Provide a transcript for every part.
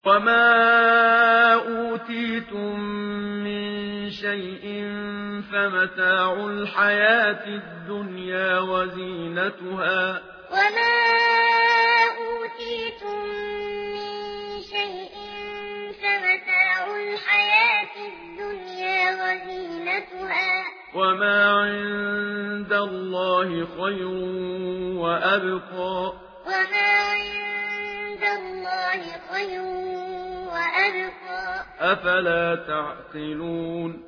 وما أوتيتم من شيء فمتاع الحياة الدنيا وزينتها وما أوتيتم من شيء فمتاع الحياة الدنيا وزينتها وما عند الله خير وأبقى وما عند الله خير وأبقى أفلا تعقلون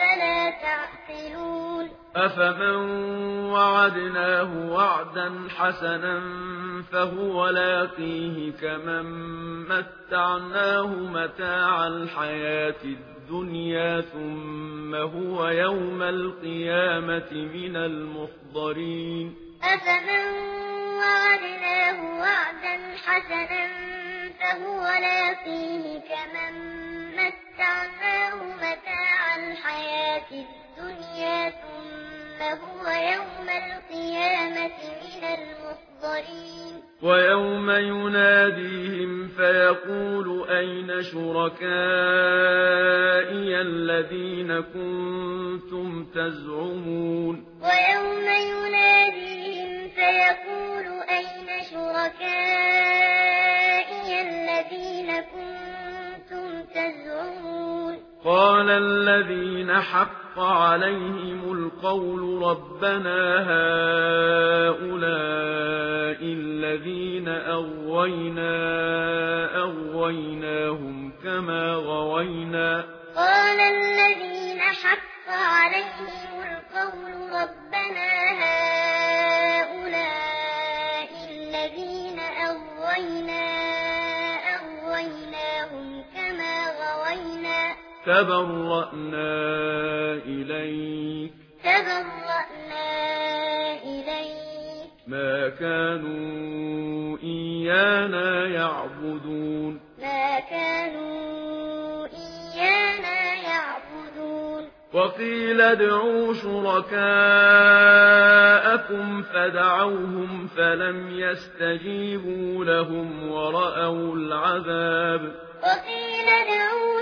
أفمن وعدناه وعدا حسنا فهو لاقيه كمن متعناه متاع الحياة الدنيا ثم هو يوم القيامة من المحضرين أفمن وعدناه وعدا حسنا فهو لاقيه كمن متعناه متاع الحياة الدنيا ثم هو يوم القيامة من المحضرين ويوم يناديهم فيقول أين شركائي الذين كنتم تزعمون ويوم يناديهم فيقول أين شركائي الذين كنتم تزعمون قال الذين حق عليهم القول ربنا هؤلاء الذين أغويناهم كما غوينا قال الذين حق عليهم القول ربنا هؤلاء الذين أغويناهم كما غوينا تبرأنا إليك ما كانوا إيانا يعبدون وقيل ادعوا شركاءكم فدعوهم فلم يستجيبوا لهم ورأوا العذاب وقيل ادعوا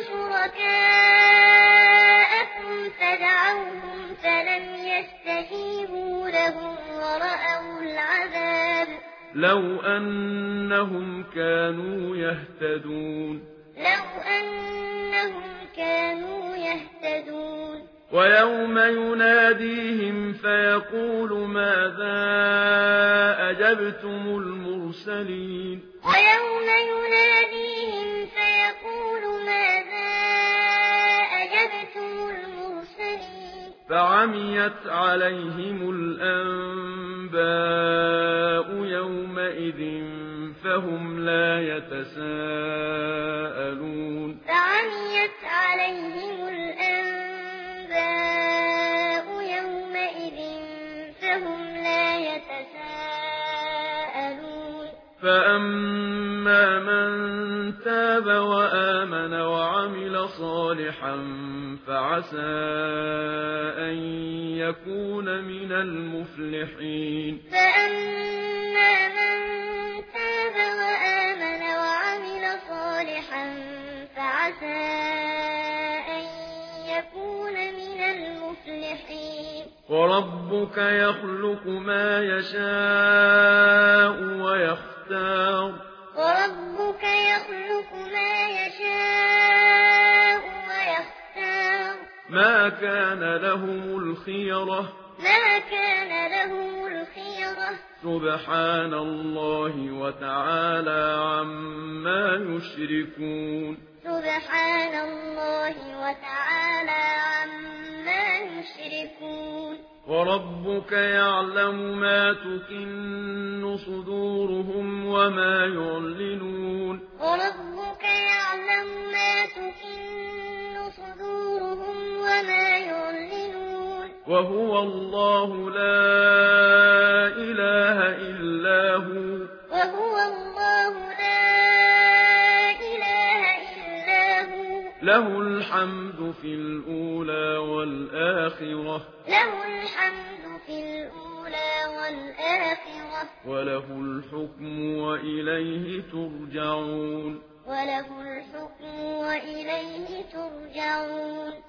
شركاءكم فدعوهم فلم يستجيبوا لهم ورأوا العذاب لو أنهم كانوا يهتدون ويوم يناديهم فيقول ماذا أجبتم المرسلين ويوم يناديهم فيقول ماذا أجبتم المرسلين فعميت عليهم الأنباء يومئذ فهم لا يتساءلون فعميت عليهم الأنباء يومئذ فهم لا يتساءلون فأما من تاب وآمن وعمل صالحا فعسى أن يكون من المفلحين فأما من تاب وآمن وعمل صالحا فعسى أن يكون من المفلحين وربك يخلق ما يشاء ويختار ما كان لهم الخيرة سبحان الله وتعالى عما يشركون وربك يعلم ما تكن صدورهم وما يعلنون وهو الله لا إله إلا هو له الحمد في الأولى والآخرة وله الحكم وإليه ترجعون وله الحكم وإليه ترجعون.